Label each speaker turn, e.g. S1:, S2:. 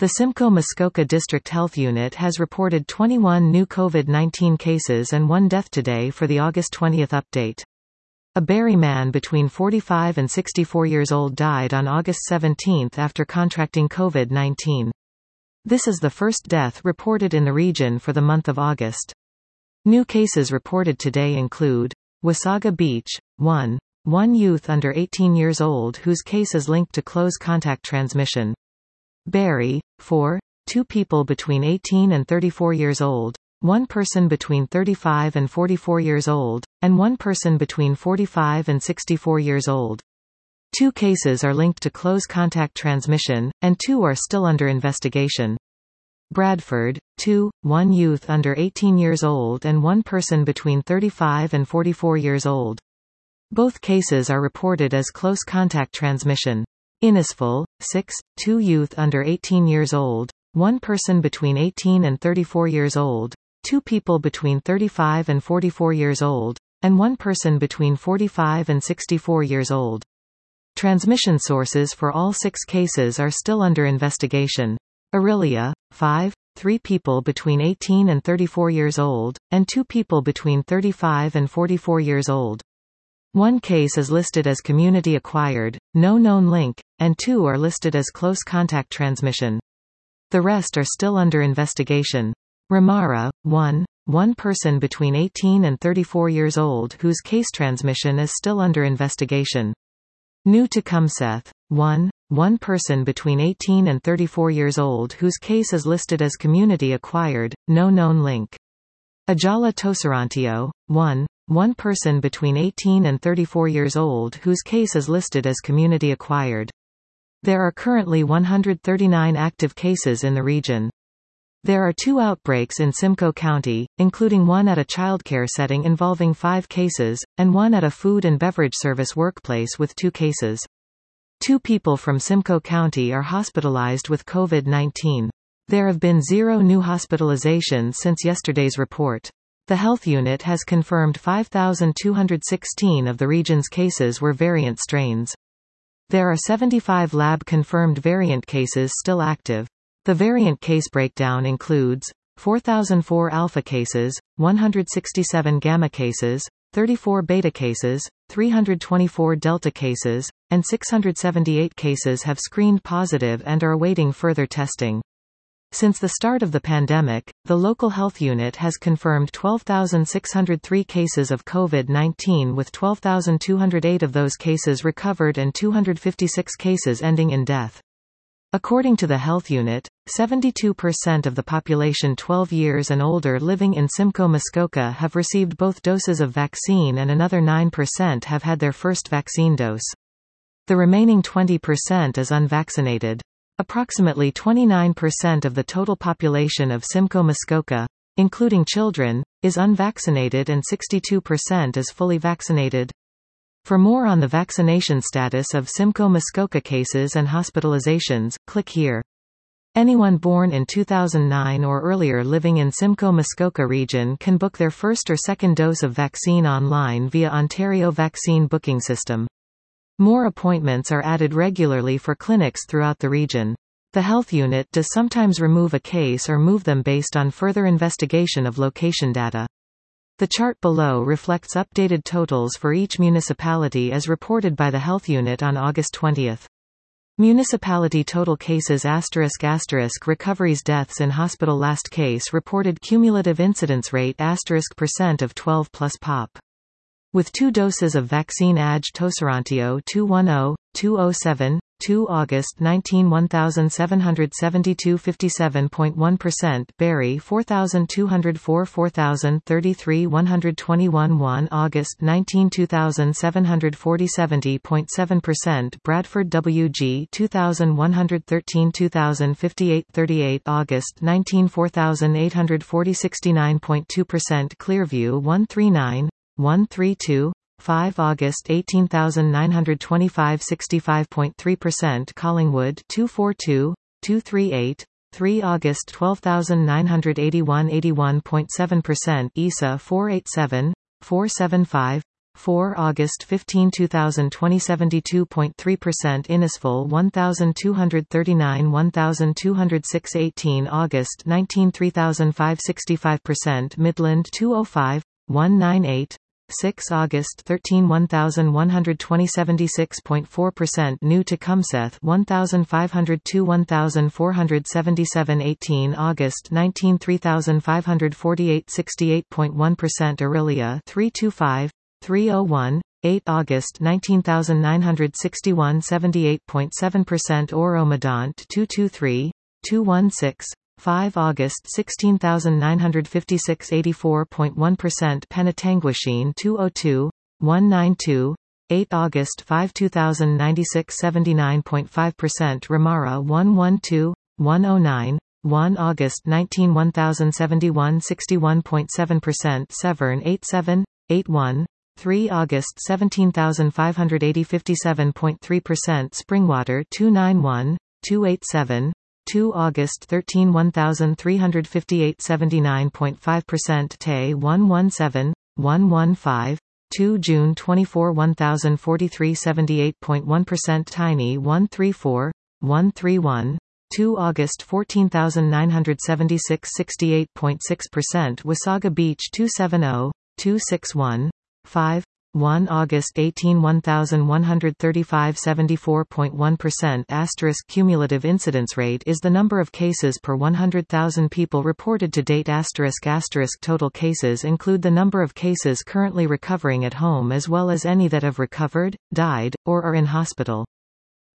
S1: The Simcoe Muskoka District Health Unit has reported 21 new COVID-19 cases and 1 death today for the August 20 update. A Barrie man between 45 and 64 years old died on August 17 after contracting COVID-19. This is the first death reported in the region for the month of August. New cases reported today include Wasaga Beach, 1 youth under 18 years old whose case is linked to close contact transmission. Barrie, 2 people between 18 and 34 years old, 1 person between 35 and 44 years old, and 1 person between 45 and 64 years old. 2 cases are linked to close contact transmission, and 2 are still under investigation. Bradford, 1 youth under 18 years old and 1 person between 35 and 44 years old. Both cases are reported as close contact transmission. Innisfil, 2 youth under 18 years old, 1 person between 18 and 34 years old, 2 people between 35 and 44 years old, and 1 person between 45 and 64 years old. Transmission sources for all 6 cases are still under investigation. Orillia, 3 people between 18 and 34 years old, and 2 people between 35 and 44 years old. 1 case is listed as community-acquired, no known link, and 2 are listed as close contact transmission. The rest are still under investigation. Ramara, 1 person between 18 and 34 years old whose case transmission is still under investigation. New Tecumseth, 1 person between 18 and 34 years old whose case is listed as community-acquired, no known link. Ajala Toserantio, 1 person between 18 and 34 years old whose case is listed as community-acquired. There are currently 139 active cases in the region. There are 2 outbreaks in Simcoe County, including 1 at a childcare setting involving 5 cases, and 1 at a food and beverage service workplace with 2 cases. 2 people from Simcoe County are hospitalized with COVID-19. There have been 0 new hospitalizations since yesterday's report. The health unit has confirmed 5,216 of the region's cases were variant strains. There are 75 lab-confirmed variant cases still active. The variant case breakdown includes 4,004 alpha cases, 167 gamma cases, 34 beta cases, 324 delta cases, and 678 cases have screened positive and are awaiting further testing. Since the start of the pandemic, the local health unit has confirmed 12,603 cases of COVID-19 with 12,208 of those cases recovered and 256 cases ending in death. According to the health unit, 72% of the population 12 years and older living in Simcoe Muskoka have received both doses of vaccine and another 9% have had their first vaccine dose. The remaining 20% is unvaccinated. Approximately 29% of the total population of Simcoe Muskoka, including children, is unvaccinated and 62% is fully vaccinated. For more on the vaccination status of Simcoe Muskoka cases and hospitalizations, click here. Anyone born in 2009 or earlier living in Simcoe Muskoka region can book their first or second dose of vaccine online via Ontario Vaccine Booking System. More appointments are added regularly for clinics throughout the region. The health unit does sometimes remove a case or move them based on further investigation of location data. The chart below reflects updated totals for each municipality as reported by the health unit on August 20. Municipality total cases *** recoveries deaths in hospital last case reported cumulative incidence rate %% of 12 plus pop. With 2 doses of vaccine Aj Toserantio 210-207, 2 August 19 1772 57.1%, Barrie 4204 4033 121 1 August 19 2740 70.7%, Bradford WG 2113 2058 38 August 19 4840 69.2%, Clearview 139 132 5 August 18925 65.3%, Collingwood 242 238 3 August 12981 81.7%, ESA 487 475 4 August 15 2020 72.3% Innisfil 1239 1206 18 August 19 3500 65% Midland 205 198 6 August 13 1120 76.4% New Tecumseth 1502 1477 18 August 19 3548 68.1% Orillia 325 301 8 August 19961 78.7% Oro-Medonte 223 216 5 August 16956 84.1% Penetanguishene 202 192 8 August 5 2096 79.5% Ramara 112 109 1 August 19 1071 61.7% Severn 87 81 3 August 17580 57.3% Springwater 291 287 2 August 13 1358 79.5% Tay 117 115 2 June 24 1043 78.1% Tiny 134 131 2 August 14976 68.6% Wasaga Beach 270 261 5 1 August 18 1135 74.1% Asterisk Cumulative incidence rate is the number of cases per 100,000 people reported to date. Asterisk total cases include the number of cases currently recovering at home as well as any that have recovered, died, or are in hospital.